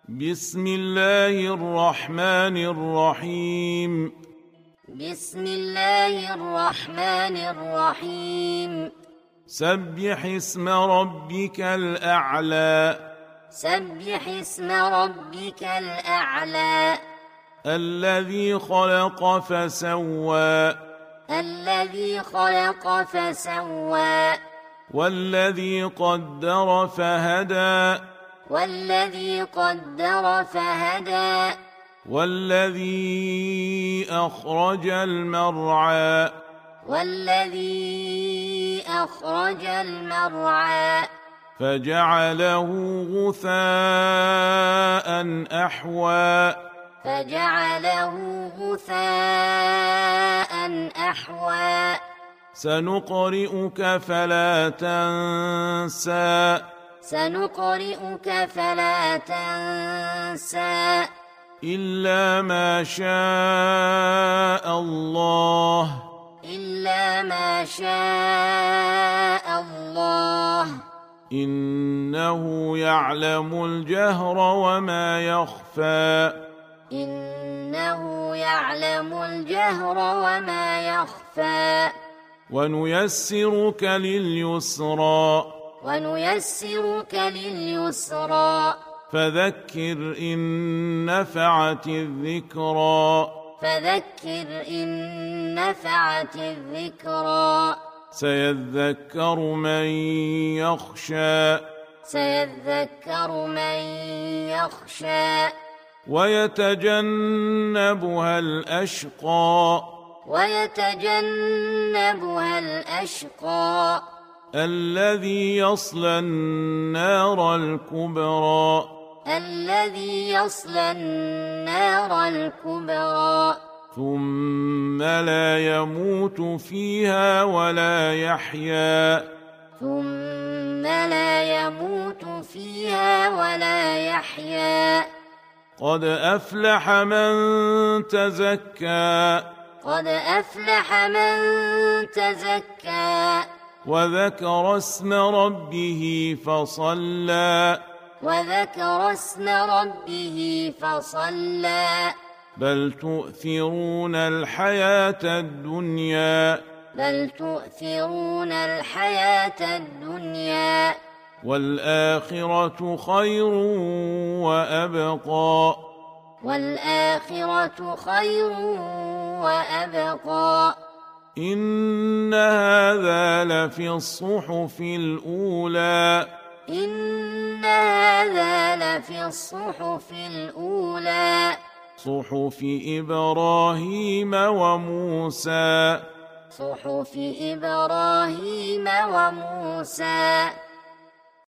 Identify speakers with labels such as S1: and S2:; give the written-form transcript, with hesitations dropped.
S1: بسم الله الرحمن الرحيم.
S2: بسم الله الرحمن الرحيم.
S1: سبح اسم ربك الأعلى.
S2: سبح اسم ربك الأعلى.
S1: الذي خلق فسوى.
S2: الذي خلق فسوى.
S1: والذي قدر فهدى.
S2: والذي قدر فهدى.
S1: والذي أخرج المرعى.
S2: والذي أخرج المرعى.
S1: فجعله غثاء أحوى.
S2: فجعله غثاء أحوى.
S1: سنقرئك فلا تنسى.
S2: سنقرئك فلا تنسى.
S1: إلا ما شاء الله.
S2: إلا ما شاء الله.
S1: إنه يعلم الجهر وما يخفى.
S2: إنه يعلم الجهر وما يخفى.
S1: ونيسرك لليسرى.
S2: ونيسرك لليسرى.
S1: فذكر إن نفعت الذكرى.
S2: فذكر إن نفعت الذكرى.
S1: سيذكر من يخشى.
S2: سيذكر من يخشى.
S1: ويتجنبها الأشقى.
S2: ويتجنبها الأشقى.
S1: الذي يصلى النار الكبرى.
S2: الذي يصلى النار الكبرى.
S1: ثم لا يموت فيها ولا يحيا.
S2: ثم لا يموت فيها ولا يحيا.
S1: قد أفلح من تزكى.
S2: قد أفلح من تزكى.
S1: وذكر اسم ربه فصلى.
S2: وذكر اسم ربه فصلى.
S1: بل تؤثرون الحياة الدنيا.
S2: بل تؤثرون الحياة الدنيا.
S1: والآخرة خير وأبقى.
S2: والآخرة خير وأبقى.
S1: إن هذا لفي الصحف الأولى.
S2: إن هذا لفي الصحف الأولى.
S1: صحف إبراهيم وموسى.
S2: صحف إبراهيم وموسى.